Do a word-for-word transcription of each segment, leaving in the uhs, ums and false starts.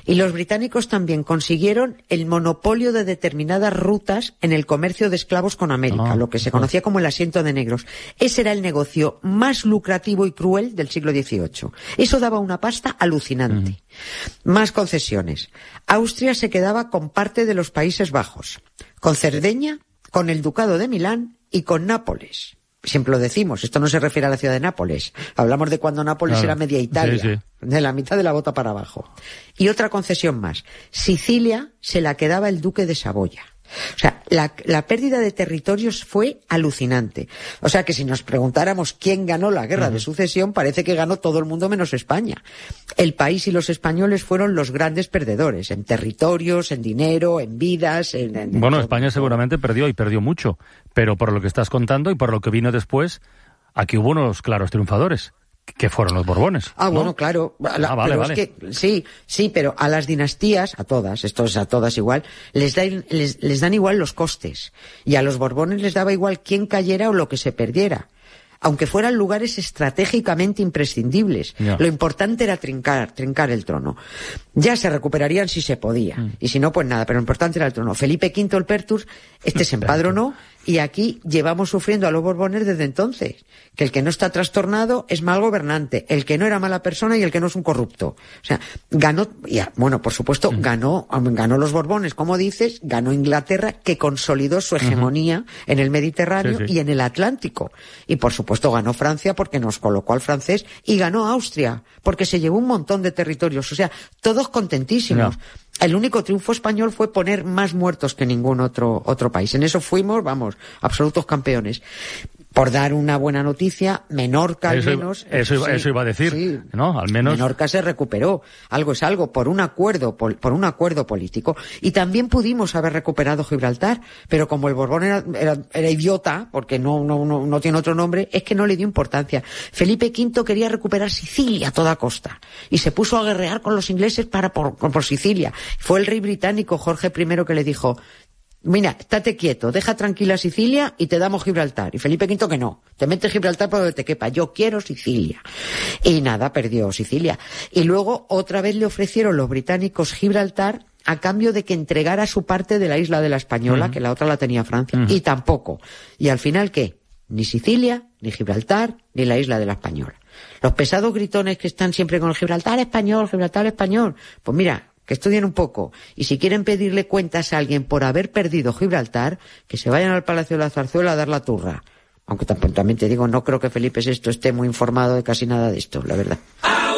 Y los británicos también consiguieron el monopolio de determinadas rutas en el comercio de esclavos con América, ah, lo que se conocía como el asiento de negros. Ese era el negocio más lucrativo y cruel del siglo dieciocho. Eso daba una pasta alucinante. Uh-huh. Más concesiones. Austria se quedaba con parte de los Países Bajos, con Cerdeña, con el Ducado de Milán y con Nápoles. Siempre lo decimos, esto no se refiere a la ciudad de Nápoles. Hablamos de cuando Nápoles claro. era media Italia, sí, sí. de la mitad de la bota para abajo. Y otra concesión más. Sicilia se la quedaba el duque de Saboya. O sea, la, la pérdida de territorios fue alucinante. O sea que si nos preguntáramos quién ganó la guerra uh-huh. de sucesión, parece que ganó todo el mundo menos España. El país y los españoles fueron los grandes perdedores, en territorios, en dinero, en vidas. En, en, bueno, en España seguramente perdió y perdió mucho, pero por lo que estás contando y por lo que vino después, aquí hubo unos claros triunfadores. Que fueron los Borbones. Ah, ¿no? bueno, claro. La, ah, vale, pero vale. Es que, sí, sí, pero a las dinastías, a todas, esto es a todas igual, les, da, les, les dan igual los costes. Y a los Borbones les daba igual quién cayera o lo que se perdiera. Aunque fueran lugares estratégicamente imprescindibles. Yeah. Lo importante era trincar, trincar el trono. Ya se recuperarían si se podía. Mm. Y si no, pues nada, pero lo importante era el trono. Felipe quinto el Pertus, este se empadronó, y aquí llevamos sufriendo a los Borbones desde entonces. Que el que no está trastornado es mal gobernante, el que no era mala persona y el que no es un corrupto. O sea, ganó, ya, bueno, por supuesto, mm. ganó, ganó los Borbones, como dices, ganó Inglaterra, que consolidó su hegemonía uh-huh. en el Mediterráneo sí, sí. y en el Atlántico. Y por supuesto ganó Francia porque nos colocó al francés, y ganó Austria porque se llevó un montón de territorios. O sea, todos contentísimos. No. El único triunfo español fue poner más muertos que ningún otro otro país. En eso fuimos, vamos, absolutos campeones. Por dar una buena noticia, Menorca al eso, menos... Eso, iba, sí, eso iba a decir, sí, ¿no? Al menos... Menorca se recuperó. Algo es algo, por un acuerdo, por, por un acuerdo político. Y también pudimos haber recuperado Gibraltar, pero como el Borbón era, era, era idiota, porque no, no, no, no tiene otro nombre, es que no le dio importancia. Felipe quinto quería recuperar Sicilia a toda costa. Y se puso a guerrear con los ingleses para por, por Sicilia. Fue el rey británico Jorge primero que le dijo... Mira, estate quieto, deja tranquila Sicilia y te damos Gibraltar. Y Felipe quinto que no, te metes Gibraltar por donde te quepa, yo quiero Sicilia. Y nada, perdió Sicilia. Y luego otra vez le ofrecieron los británicos Gibraltar a cambio de que entregara su parte de la isla de la Española, uh-huh. que la otra la tenía Francia. Uh-huh. Y tampoco. Y al final, ¿qué? Ni Sicilia, ni Gibraltar, ni la isla de la Española. Los pesados gritones que están siempre con el Gibraltar español, Gibraltar español. Pues mira... que estudien un poco, y si quieren pedirle cuentas a alguien por haber perdido Gibraltar, que se vayan al Palacio de la Zarzuela a dar la turra. Aunque también te digo, no creo que Felipe sexto esté muy informado de casi nada de esto, la verdad.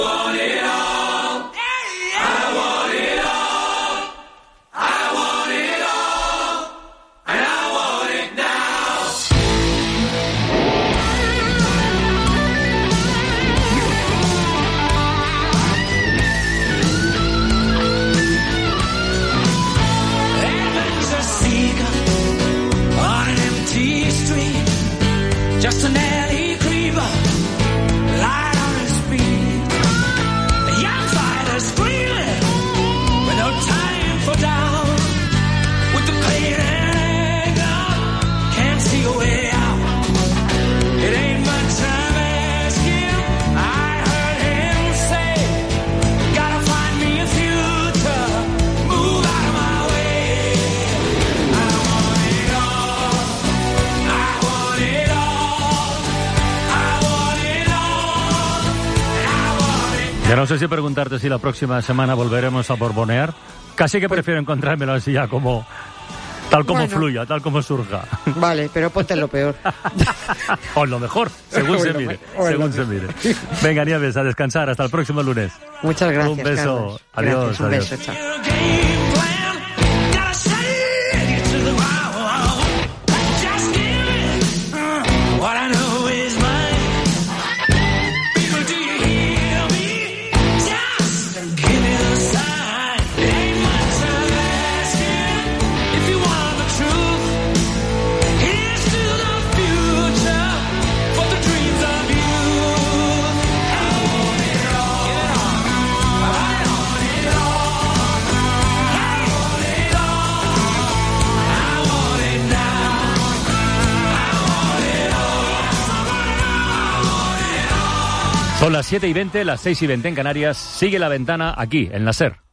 Just an alley creeper, light on his feet. The young fighter screaming with no time for doubt. With the pain and anger, can't see a way out. It ain't much time asking. I heard him say, gotta find me a future, move out of my way. I want it all, I want it all. Ya no sé si preguntarte si la próxima semana volveremos a borbonear. Casi que prefiero encontrármelo así ya como... Tal como bueno. fluya, tal como surja. Vale, pero ponte lo peor. O lo mejor, según se mire. Según se mire. Venga, Nieves, a descansar. Hasta el próximo lunes. Muchas gracias, un beso. Carlos. Adiós, gracias, un adiós. beso, chao. Son las siete y veinte, las seis y veinte en Canarias. Sigue La Ventana aquí, en la SER.